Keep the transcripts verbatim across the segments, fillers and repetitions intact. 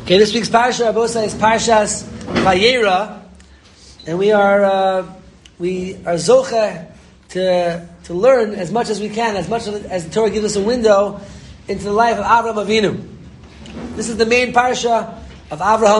Okay, this week's parsha, Abosai, is Parshas Vayera, and we are uh, we are zocha to to learn as much as we can, as much as the Torah gives us a window into the life of Avraham Avinu. This is the main parsha of Avraham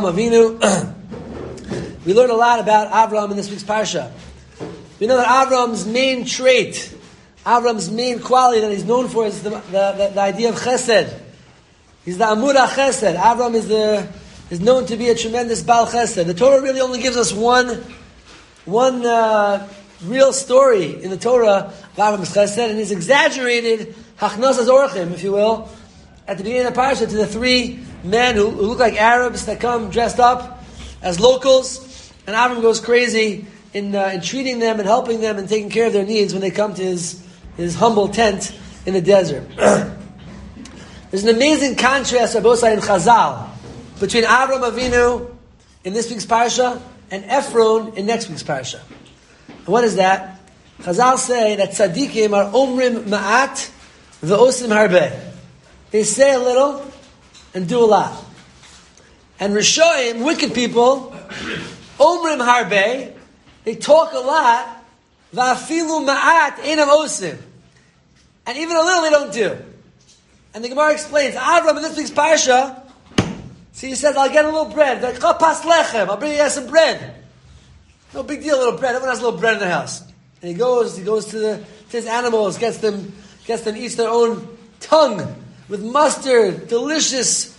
Avinu. We learn a lot about Avraham in this week's parsha. We know that Avraham's main trait, Avraham's main quality that he's known for is the, the, the, the idea of chesed. He's the Amura Chesed. Avram is the is known to be a tremendous Baal Chesed. The Torah really only gives us one one uh, real story in the Torah of Avram's Chesed, and he's exaggerated Hachnasas Orchim, if you will, at the beginning of the parsha to the three men who, who look like Arabs that come dressed up as locals, and Avram goes crazy in uh, in treating them and helping them and taking care of their needs when they come to his his humble tent in the desert. There's an amazing contrast, Rabosai, in Chazal between Avraham Avinu in this week's parsha and Ephron in next week's parsha. And what is that? Chazal say that tzaddikim are omrim ma'at ve'osim harbe. They say a little and do a lot. And Rishoim, wicked people, omrim harbe, they talk a lot, va'afilu ma'at einam osim. And even a little they don't do. And the Gemara explains, Avram in this week's parsha, see, he says, I'll get a little bread. They're like, pas lechem, I'll bring you guys some bread. No big deal, a little bread. Everyone has a little bread in their house. And he goes, he goes to the to his animals, gets them, gets them each their own tongue with mustard, delicious,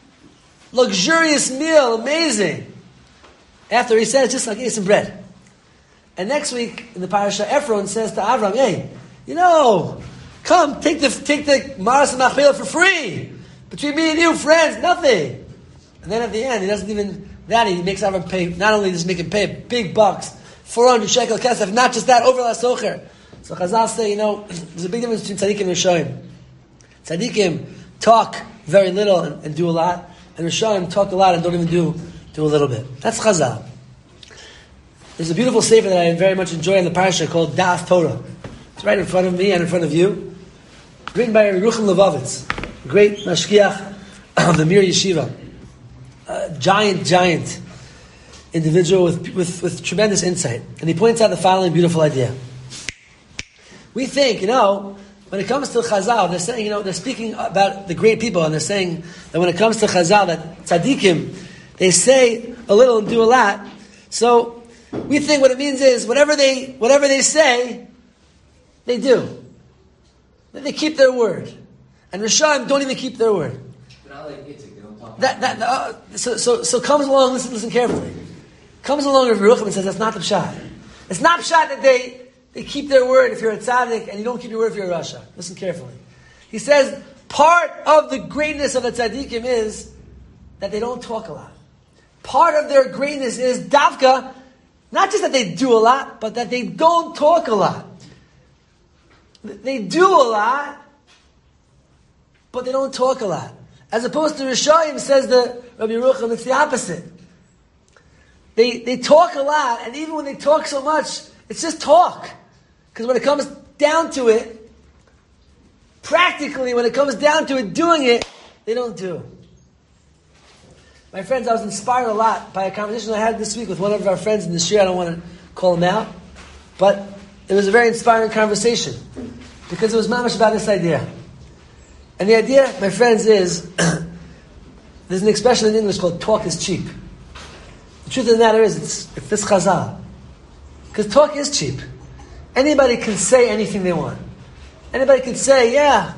luxurious meal, amazing. After he says, just like, eat some bread. And next week in the parasha, Ephron says to Avram, hey, you know, come, take the take the Maras and Machpelah for free. Between me and you, friends, nothing. And then at the end, he doesn't even, that he makes Avram pay, not only does he make him pay big bucks, four hundred shekel kesef, not just that, over la socher. So Chazal say, you know, there's a big difference between tzaddikim and Rishoim. Tzaddikim talk very little and, and do a lot, and Rishoim talk a lot and don't even do, do a little bit. That's Chazal. There's a beautiful sefer that I very much enjoy in the parasha called Da'af Torah. It's right in front of me and in front of you. Written by Yerucham Levovitz, great mashgiach of the Mir Yeshiva. A giant, giant individual with, with, with tremendous insight. And he points out the following beautiful idea. We think, you know, when it comes to Chazal, they're saying, you know, they're speaking about the great people, and they're saying that when it comes to Chazal, that tzaddikim, they say a little and do a lot. So we think what it means is whatever they whatever they say, they do. They keep their word. And Rishonim don't even keep their word. That, that, uh, so, so, so comes along, listen, listen carefully. Comes along Rav Yerucham and says, that's not the pshat. It's not pshat that they, they keep their word if you're a tzaddik, and you don't keep your word if you're a rasha. Listen carefully. He says, part of the greatness of the tzaddikim is that they don't talk a lot. Part of their greatness is davka, not just that they do a lot, but that they don't talk a lot. They do a lot, but they don't talk a lot. As opposed to Rishonim, says the Rabbi Yerucham, it's the opposite. They they talk a lot, and even when they talk so much, it's just talk. Because when it comes down to it, practically, when it comes down to it, doing it, they don't do. My friends, I was inspired a lot by a conversation I had this week with one of our friends in the shir. I don't want to call him out, but it was a very inspiring conversation because it was mamash about this idea. And the idea, my friends, is there's an expression in English called talk is cheap. The truth of the matter is it's, it's this chazal. Because talk is cheap. Anybody can say anything they want. Anybody can say, yeah,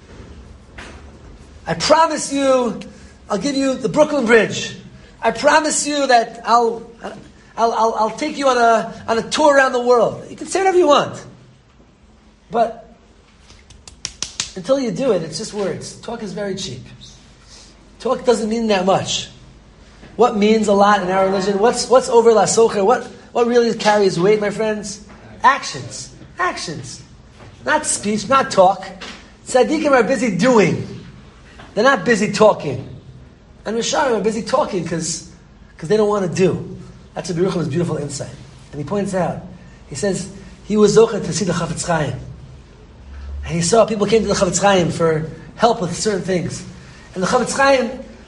I promise you I'll give you the Brooklyn Bridge. I promise you that I'll I'll, I'll, I'll take you on a on a tour around the world. You can say whatever you want. But until you do it, it's just words. Talk is very cheap. Talk doesn't mean that much. What means a lot in our religion? What's what's over la socher? What what really carries weight, my friends? Actions. Actions. Not speech, not talk. Tzaddikim are busy doing. They're not busy talking. And Rishonim are busy talking because because they don't want to do. That's Rabbi Yerucham's beautiful insight. And he points out, he says, he was zocher to see the Chafetz Chaim. And he saw people came to the Chafetz Chaim for help with certain things. And the Chafetz Chaim,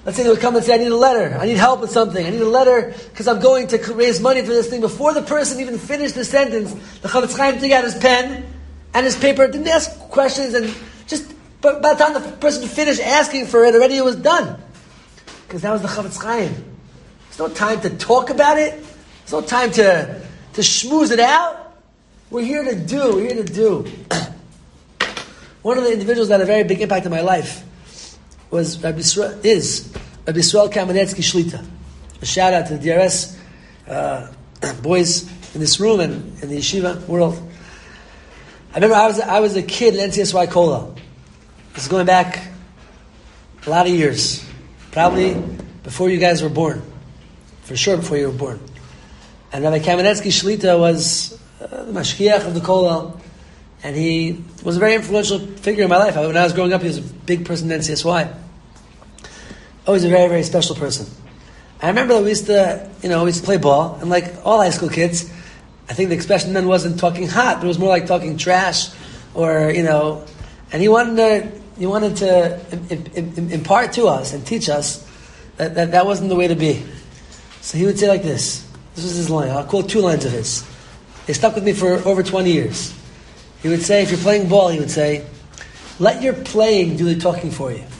let's say they would come and say, I need a letter, I need help with something, I need a letter because I'm going to raise money for this thing. Before the person even finished the sentence, the Chavetz Chaim took out his pen and his paper, didn't ask questions, and just, but by the time the person finished asking for it, already it was done. Because that was the Chavetz Chaim. There's no time to talk about it. There's no time to, to schmooze it out. We're here to do, we're here to do. One of the individuals that had a very big impact in my life was Rabbi Yisrael, is Rabbi Yisrael Kamenetsky Shlita. A shout out to the D R S uh, boys in this room and in the yeshiva world. I remember I was I was a kid at N C S Y Kola. This is going back a lot of years, probably before you guys were born, for sure before you were born. And Rabbi Kamenetsky Shlita was uh, the mashkiach of the Kola. And he was a very influential figure in my life. When I was growing up, he was a big person in N C S Y. Always a very, very special person. I remember that we used to, you know, we used to play ball, and like all high school kids, I think the expression then wasn't talking hot, but it was more like talking trash, or, you know, and he wanted to, he wanted to impart to us and teach us that, that that wasn't the way to be. So he would say like this. This was his line. I'll quote two lines of his. They stuck with me for over twenty years. He would say, if you're playing ball, he would say, let your playing do the talking for you.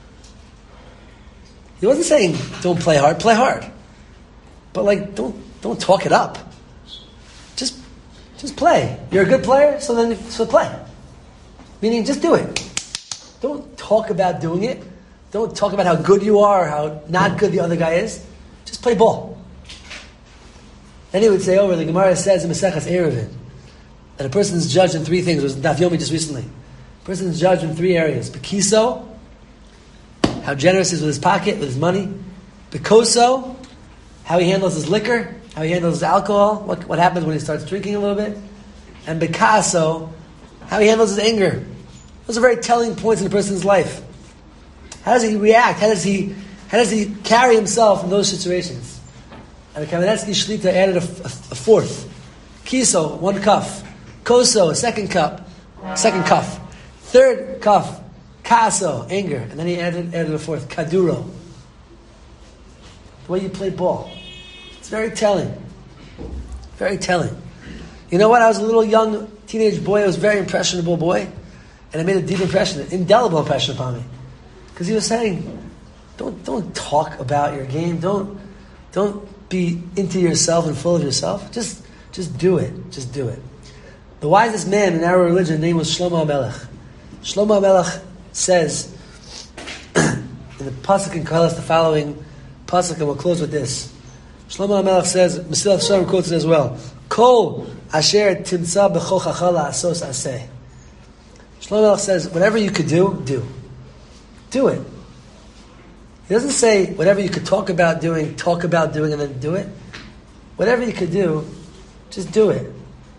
He wasn't saying, don't play hard, play hard. But like, don't don't talk it up. Just just play. You're a good player, so then so play. Meaning, just do it. Don't talk about doing it. Don't talk about how good you are or how not good the other guy is. Just play ball. Then he would say over, the Gemara says in Maseches Eruvin, that a person is judged in three things. It was Daf Yomi just recently. A person is judged in three areas. Bekiso, how generous he is with his pocket, with his money. Bekoso, how he handles his liquor, how he handles his alcohol, what, what happens when he starts drinking a little bit. And Bekaso, how he handles his anger. Those are very telling points in a person's life. How does he react? How does he how does he carry himself in those situations? And the Kamenetsky Shlita added a, a, a fourth. Kiso, one cuff. Koso, a second cup, second cuff. Third cuff, kaso, anger. And then he added, added a fourth, kaduro. The way you play ball. It's very telling. Very telling. You know what? I was a little young teenage boy. I was a very impressionable boy. And it made a deep impression, an indelible impression upon me. Because he was saying, don't don't talk about your game. Don't don't be into yourself and full of yourself. Just just do it. Just do it. The wisest man in our religion, name was Shlomo HaMelech. Shlomo HaMelech says in the pasuk in Koheles, the following pasuk, and we'll close with this. Shlomo HaMelech says, Mesilat Yesharim quotes it as well. Kol asher timtza b'chochacha la'asos aseh. Shlomo HaMelech says, whatever you could do, do. Do it. He doesn't say whatever you could talk about doing, talk about doing, and then do it. Whatever you could do, just do it.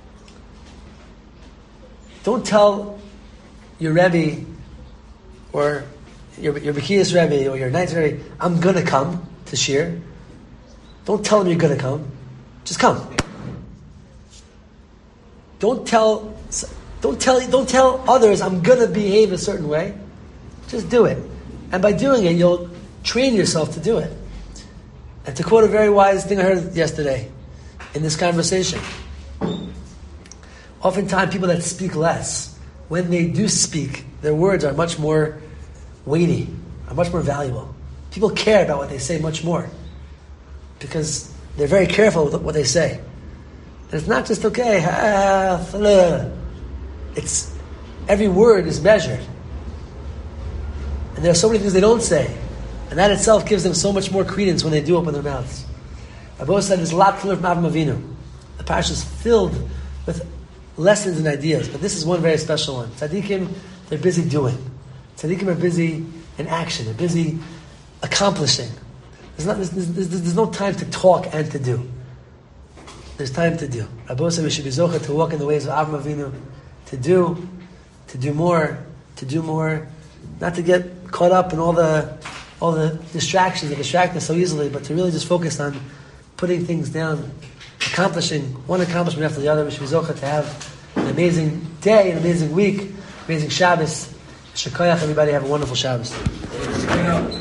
Don't tell your Rebbe or your your Bekiyas Rebbe or your Ninth Rebbe, I'm going to come to Shir. Don't tell him you're going to come. Just come. Don't tell don't tell don't tell others I'm going to behave a certain way. Just do it. And by doing it, you'll train yourself to do it. And to quote a very wise thing I heard yesterday in this conversation, oftentimes people that speak less, when they do speak, their words are much more weighty, are much more valuable. People care about what they say much more because they're very careful with what they say. And it's not just, okay, it's every word is measured. And there are so many things they don't say. And that itself gives them so much more credence when they do open their mouths. Rabbi said there's a lot to learn from Avram Avinu. The parasha is filled with lessons and ideas, but this is one very special one. Tzaddikim, they're busy doing. Tzaddikim are busy in action. They're busy accomplishing. There's, not, there's, there's, there's no time to talk and to do. There's time to do. Rabbi said we should be zocheh to walk in the ways of Avram Avinu, to do, to do more, to do more, not to get caught up in all the all the distractions that distract us so easily, but to really just focus on putting things down, accomplishing one accomplishment after the other. We should be zocheh to have an amazing day, an amazing week, amazing Shabbos. Shekayach, everybody have a wonderful Shabbos.